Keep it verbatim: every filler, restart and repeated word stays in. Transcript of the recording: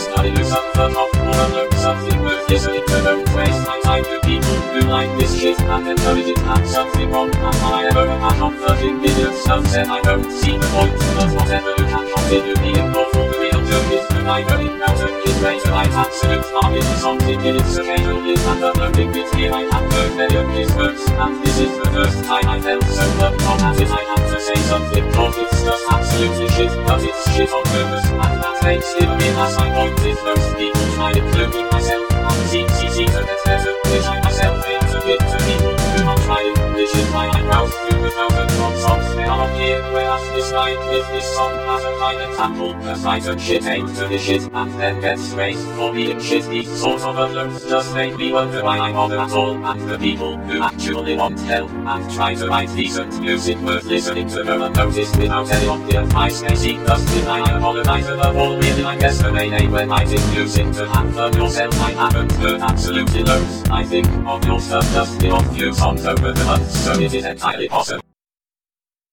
study you suffer from or unlearn something worth listening to. Don't waste my time to people who like this shit and encourage it. And something wrong, and I ever had on thirteen million subs and I don't see the point. But whatever, you can continue being awful. The real joke is the life in mountain is greater. I've absolute market is something in its occasionally and unlearning with me. I have heard many of his words, and this is the first time I felt so loved on as if I had to say something. Cause it's just absolutely shit, but it's shit on purpose, and that makes it a bit as I pointed first. People try including myself, and see, see, see, so that's better, which I myself think a bit to people who are trying, which is why I browse through the thousand one songs they are on here, whereas this line with this song as a fine example, a frightened shit aimed to the shit, and then gets raised for being shit. These sort of alert just make me wonder why I bother at all, and the people who actually want help, and try to write decent music worth listening to go unnoticed without any of the advice they seek. Thus deny I apologize above all, really I guess the main aim when writing music to handle yourself. I haven't heard absolutely loads, I think, of your stuff, just the odd few songs over the months, so it is entirely possible